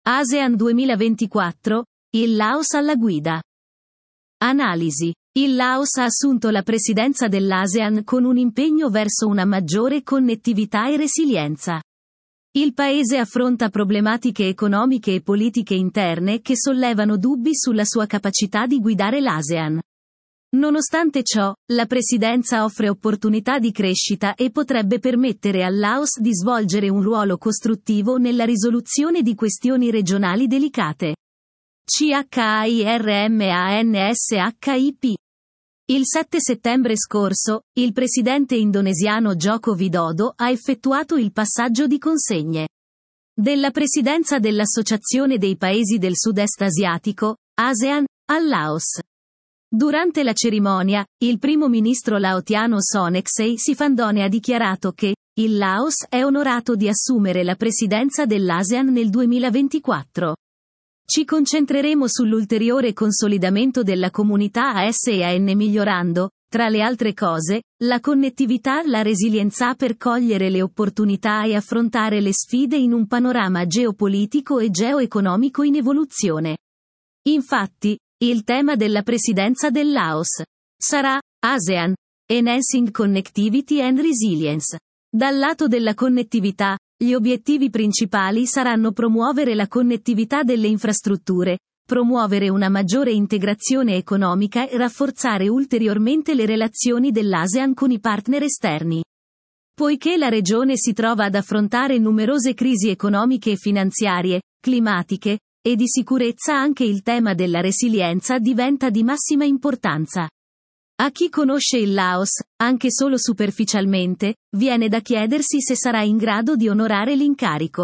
ASEAN 2024, il Laos alla guida. Analisi. Il Laos ha assunto la presidenza dell'ASEAN con un impegno verso una maggiore connettività e resilienza. Il paese affronta problematiche economiche e politiche interne che sollevano dubbi sulla sua capacità di guidare l'ASEAN. Nonostante ciò, la presidenza offre opportunità di crescita e potrebbe permettere al Laos di svolgere un ruolo costruttivo nella risoluzione di questioni regionali delicate. CHIRMANSHIP. Il 7 settembre scorso, il presidente indonesiano Joko Widodo ha effettuato il passaggio di consegne della presidenza dell'Associazione dei Paesi del Sud-Est Asiatico, ASEAN, al Laos. Durante la cerimonia, il primo ministro laotiano Sonexay Sifandone ha dichiarato che il Laos è onorato di assumere la presidenza dell'ASEAN nel 2024. Ci concentreremo sull'ulteriore consolidamento della comunità ASEAN migliorando, tra le altre cose, la connettività, la resilienza per cogliere le opportunità e affrontare le sfide in un panorama geopolitico e geoeconomico in evoluzione. Infatti, il tema della presidenza del Laos sarà ASEAN, Enhancing Connectivity and Resilience. Dal lato della connettività, gli obiettivi principali saranno promuovere la connettività delle infrastrutture, promuovere una maggiore integrazione economica e rafforzare ulteriormente le relazioni dell'ASEAN con i partner esterni. Poiché la regione si trova ad affrontare numerose crisi economiche e finanziarie, climatiche, e di sicurezza, anche il tema della resilienza diventa di massima importanza. A chi conosce il Laos, anche solo superficialmente, viene da chiedersi se sarà in grado di onorare l'incarico.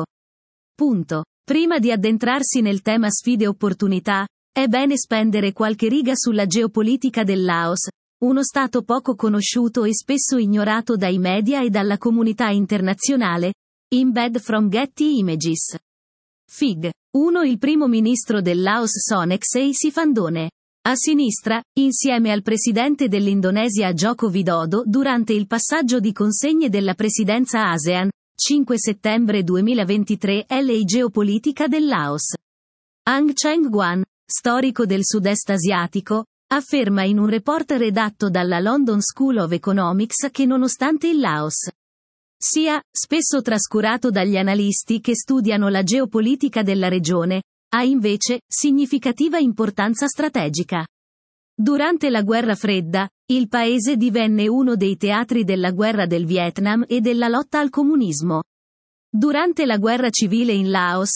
Prima di addentrarsi nel tema sfide e opportunità, è bene spendere qualche riga sulla geopolitica del Laos, uno stato poco conosciuto e spesso ignorato dai media e dalla comunità internazionale. Embed from Getty Images. Fig. 1. Il primo ministro del Laos Sonexay Sifandone. A sinistra, insieme al presidente dell'Indonesia Joko Widodo durante il passaggio di consegne della presidenza ASEAN, 5 settembre 2023. La geopolitica del Laos. Ang Cheng-guan, storico del sud-est asiatico, afferma in un report redatto dalla London School of Economics che nonostante il Laos sia spesso trascurato dagli analisti che studiano la geopolitica della regione, ha invece significativa importanza strategica. Durante la Guerra Fredda, il paese divenne uno dei teatri della guerra del Vietnam e della lotta al comunismo. Durante la guerra civile in Laos,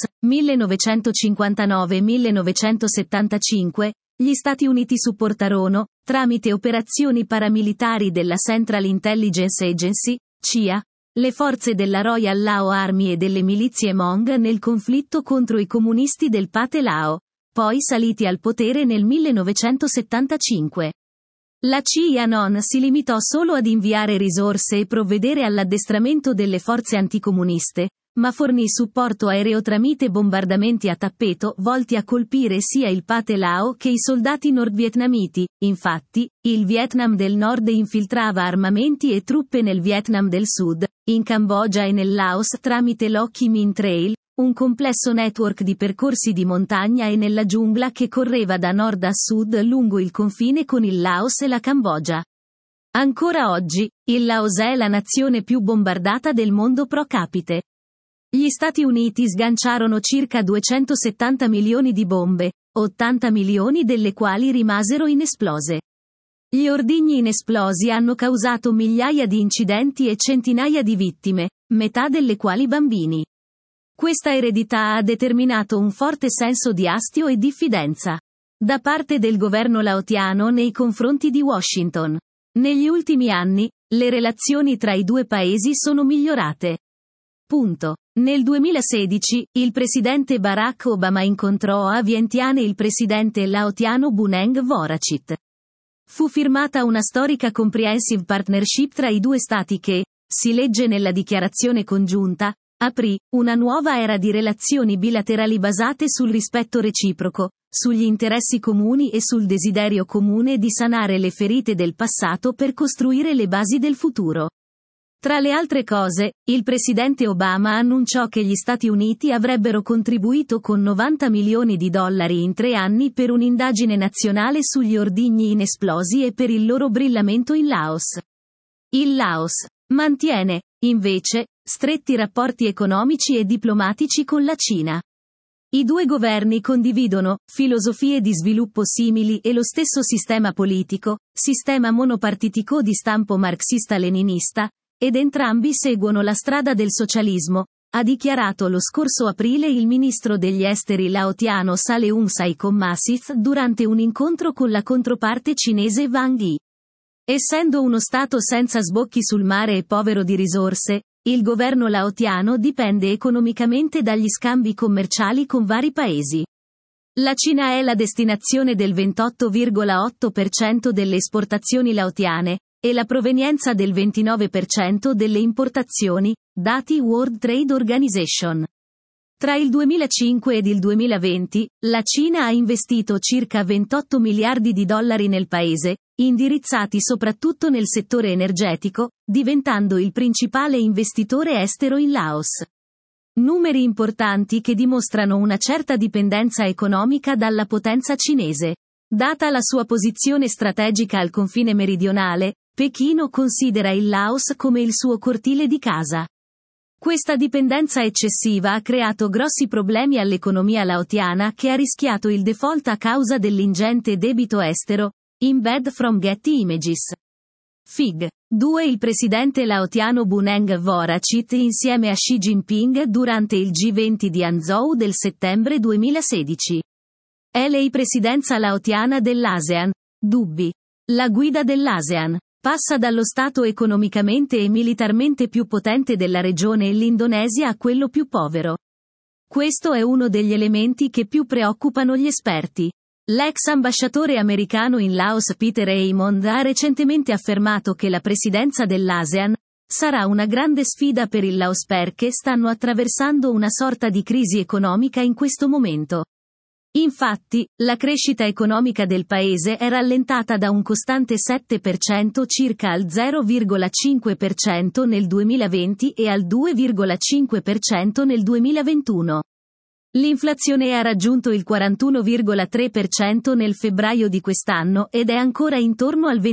1959-1975, gli Stati Uniti supportarono, tramite operazioni paramilitari della Central Intelligence Agency, CIA, le forze della Royal Lao Army e delle milizie Hmong nel conflitto contro i comunisti del Pathe Lao, poi saliti al potere nel 1975. La CIA non si limitò solo ad inviare risorse e provvedere all'addestramento delle forze anticomuniste, ma fornì supporto aereo tramite bombardamenti a tappeto volti a colpire sia il Pathe Lao che i soldati nordvietnamiti. Infatti, il Vietnam del Nord infiltrava armamenti e truppe nel Vietnam del Sud, in Cambogia e nel Laos tramite l'Ho Chi Minh Trail, un complesso network di percorsi di montagna e nella giungla che correva da nord a sud lungo il confine con il Laos e la Cambogia. Ancora oggi, il Laos è la nazione più bombardata del mondo pro capite. Gli Stati Uniti sganciarono circa 270 milioni di bombe, 80 milioni delle quali rimasero inesplose. Gli ordigni inesplosi hanno causato migliaia di incidenti e centinaia di vittime, metà delle quali bambini. Questa eredità ha determinato un forte senso di astio e diffidenza da parte del governo laotiano nei confronti di Washington. Negli ultimi anni, le relazioni tra i due paesi sono migliorate. Nel 2016, il presidente Barack Obama incontrò a Vientiane il presidente laotiano Buneng Vorachit. Fu firmata una storica comprehensive partnership tra i due stati che, si legge nella dichiarazione congiunta, aprì una nuova era di relazioni bilaterali basate sul rispetto reciproco, sugli interessi comuni e sul desiderio comune di sanare le ferite del passato per costruire le basi del futuro. Tra le altre cose, il presidente Obama annunciò che gli Stati Uniti avrebbero contribuito con $90 milioni in 3 anni per un'indagine nazionale sugli ordigni inesplosi e per il loro brillamento in Laos. Il Laos mantiene, invece, stretti rapporti economici e diplomatici con la Cina. I due governi condividono filosofie di sviluppo simili e lo stesso sistema politico, sistema monopartitico di stampo marxista-leninista, ed entrambi seguono la strada del socialismo, ha dichiarato lo scorso aprile il ministro degli esteri laotiano Saleum Saikhom-Masith durante un incontro con la controparte cinese Wang Yi. Essendo uno stato senza sbocchi sul mare e povero di risorse, il governo laotiano dipende economicamente dagli scambi commerciali con vari paesi. La Cina è la destinazione del 28,8% delle esportazioni laotiane, e la provenienza del 29% delle importazioni, dati World Trade Organization. Tra il 2005 ed il 2020, la Cina ha investito circa $28 miliardi nel paese, indirizzati soprattutto nel settore energetico, diventando il principale investitore estero in Laos. Numeri importanti che dimostrano una certa dipendenza economica dalla potenza cinese. Data la sua posizione strategica al confine meridionale, Pechino considera il Laos come il suo cortile di casa. Questa dipendenza eccessiva ha creato grossi problemi all'economia laotiana che ha rischiato il default a causa dell'ingente debito estero, embed from Getty Images. Fig. 2 Il presidente laotiano Buneng Vorachit insieme a Xi Jinping durante il G20 di Hangzhou del settembre 2016. LA Presidenza laotiana dell'ASEAN. Dubbi. La guida dell'ASEAN passa dallo stato economicamente e militarmente più potente della regione l'Indonesia a quello più povero. Questo è uno degli elementi che più preoccupano gli esperti. L'ex ambasciatore americano in Laos Peter Haymond ha recentemente affermato che la presidenza dell'ASEAN sarà una grande sfida per il Laos perché stanno attraversando una sorta di crisi economica in questo momento. Infatti, la crescita economica del paese è rallentata da un costante 7% circa al 0,5% nel 2020 e al 2,5% nel 2021. L'inflazione ha raggiunto il 41,3% nel febbraio di quest'anno ed è ancora intorno al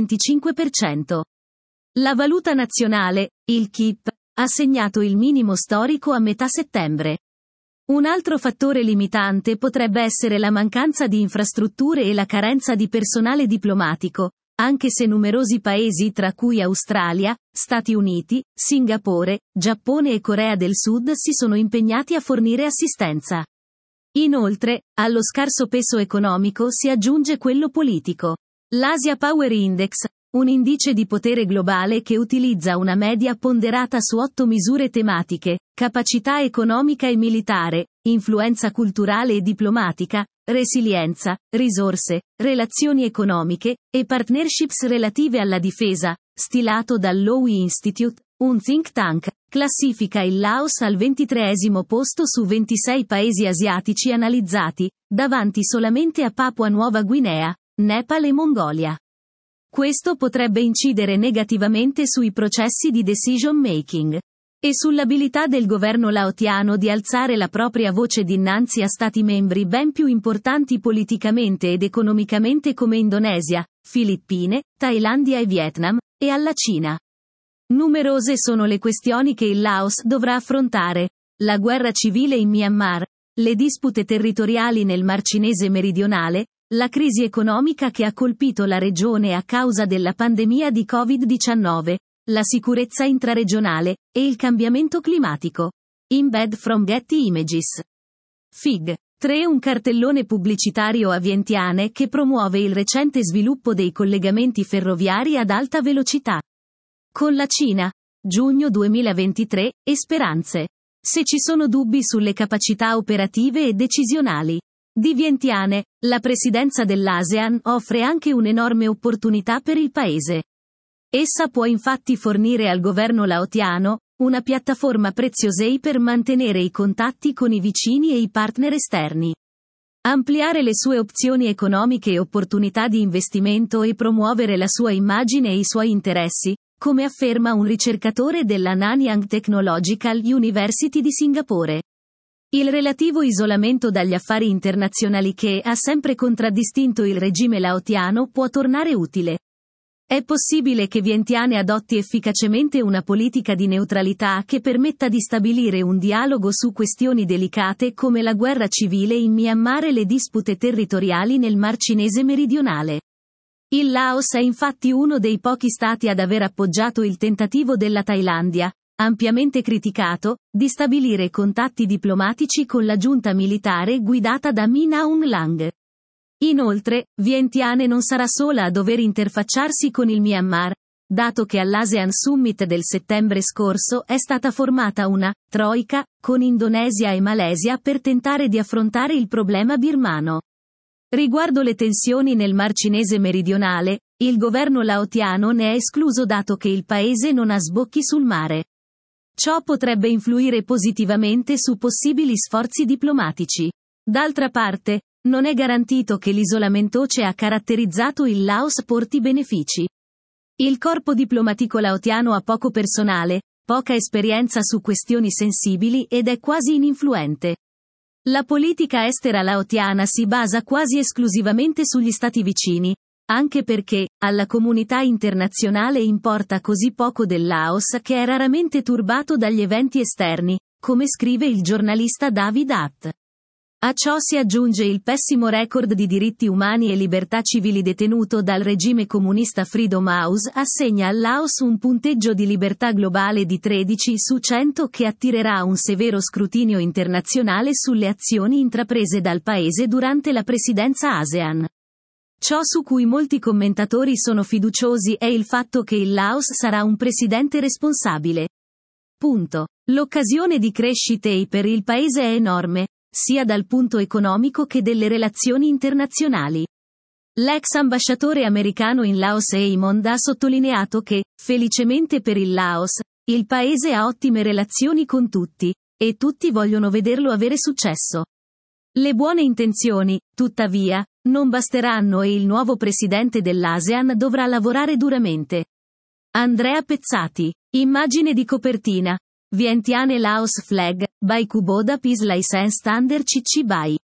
25%. La valuta nazionale, il KIP, ha segnato il minimo storico a metà settembre. Un altro fattore limitante potrebbe essere la mancanza di infrastrutture e la carenza di personale diplomatico, anche se numerosi paesi tra cui Australia, Stati Uniti, Singapore, Giappone e Corea del Sud si sono impegnati a fornire assistenza. Inoltre, allo scarso peso economico si aggiunge quello politico. L'Asia Power Index, un indice di potere globale che utilizza una media ponderata su 8 misure tematiche, capacità economica e militare, influenza culturale e diplomatica, resilienza, risorse, relazioni economiche, e partnerships relative alla difesa, stilato dal Lowy Institute, un think tank, classifica il Laos al 23° posto su 26 paesi asiatici analizzati, davanti solamente a Papua Nuova Guinea, Nepal e Mongolia. Questo potrebbe incidere negativamente sui processi di decision making e sull'abilità del governo laotiano di alzare la propria voce dinanzi a stati membri ben più importanti politicamente ed economicamente come Indonesia, Filippine, Thailandia e Vietnam, e alla Cina. Numerose sono le questioni che il Laos dovrà affrontare: la guerra civile in Myanmar, le dispute territoriali nel Mar Cinese meridionale, la crisi economica che ha colpito la regione a causa della pandemia di Covid-19, la sicurezza intraregionale, e il cambiamento climatico. Embed from Getty Images. Fig. 3 Un cartellone pubblicitario a Vientiane che promuove il recente sviluppo dei collegamenti ferroviari ad alta velocità con la Cina. Giugno 2023, e speranze. Se ci sono dubbi sulle capacità operative e decisionali di Vientiane, la presidenza dell'ASEAN offre anche un'enorme opportunità per il paese. Essa può infatti fornire al governo laotiano una piattaforma preziosa per mantenere i contatti con i vicini e i partner esterni, ampliare le sue opzioni economiche e opportunità di investimento e promuovere la sua immagine e i suoi interessi, come afferma un ricercatore della Nanyang Technological University di Singapore. Il relativo isolamento dagli affari internazionali che ha sempre contraddistinto il regime laotiano può tornare utile. È possibile che Vientiane adotti efficacemente una politica di neutralità che permetta di stabilire un dialogo su questioni delicate come la guerra civile in Myanmar e le dispute territoriali nel Mar Cinese meridionale. Il Laos è infatti uno dei pochi stati ad aver appoggiato il tentativo della Thailandia, ampiamente criticato, di stabilire contatti diplomatici con la giunta militare guidata da Min Aung Hlaing. Inoltre, Vientiane non sarà sola a dover interfacciarsi con il Myanmar, dato che all'ASEAN Summit del settembre scorso è stata formata una troika con Indonesia e Malesia per tentare di affrontare il problema birmano. Riguardo le tensioni nel Mar Cinese meridionale, il governo laotiano ne è escluso dato che il paese non ha sbocchi sul mare. Ciò potrebbe influire positivamente su possibili sforzi diplomatici. D'altra parte, non è garantito che l'isolamento che ha caratterizzato il Laos porti benefici. Il corpo diplomatico laotiano ha poco personale, poca esperienza su questioni sensibili ed è quasi ininfluente. La politica estera laotiana si basa quasi esclusivamente sugli stati vicini, anche perché, alla comunità internazionale importa così poco del Laos che è raramente turbato dagli eventi esterni, come scrive il giornalista David Hatt. A ciò si aggiunge il pessimo record di diritti umani e libertà civili detenuto dal regime comunista Freedom House assegna al Laos un punteggio di libertà globale di 13 su 100 che attirerà un severo scrutinio internazionale sulle azioni intraprese dal paese durante la presidenza ASEAN. Ciò su cui molti commentatori sono fiduciosi è il fatto che il Laos sarà un presidente responsabile. Punto. L'occasione di crescita per il paese è enorme, sia dal punto economico che delle relazioni internazionali. L'ex ambasciatore americano in Laos Eamon ha sottolineato che, felicemente per il Laos, il paese ha ottime relazioni con tutti, e tutti vogliono vederlo avere successo. Le buone intenzioni, tuttavia, non basteranno e il nuovo presidente dell'ASEAN dovrà lavorare duramente. Andrea Pezzati. Immagine di copertina. Vientiane Laos Flag, by Kubota Peace License Under CC BY.